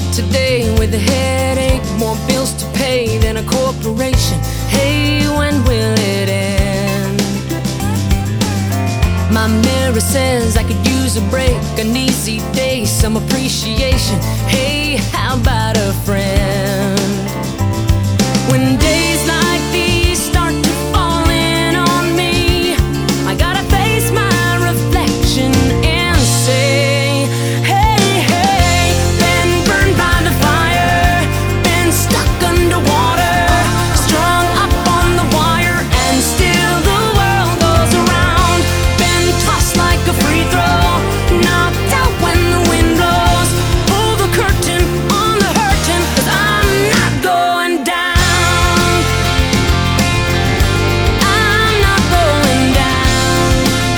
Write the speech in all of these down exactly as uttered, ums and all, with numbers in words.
today with a headache, more bills to pay than a corporation. Hey, when will it end? My mirror says I could use a break, an easy day, some appreciation. Hey, how about a friend? When days like these start to fall in on me, I gotta face my reflection and say, hey, hey, been burned by the fire, been stuck underwater, strung up on the wire, and still the world goes around. Been tossed like a free throw, knocked out when the wind blows. Pull the curtain on the hurting, 'cause I'm not going down. I'm not going down.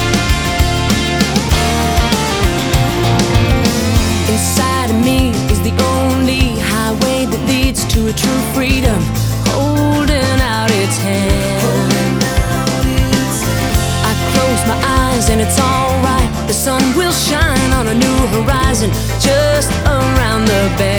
Inside of me is the only highway that leads to a true freedom, holding out its hand. I close my eyes and it's alright. The sun will shine on a new horizon just around the bend.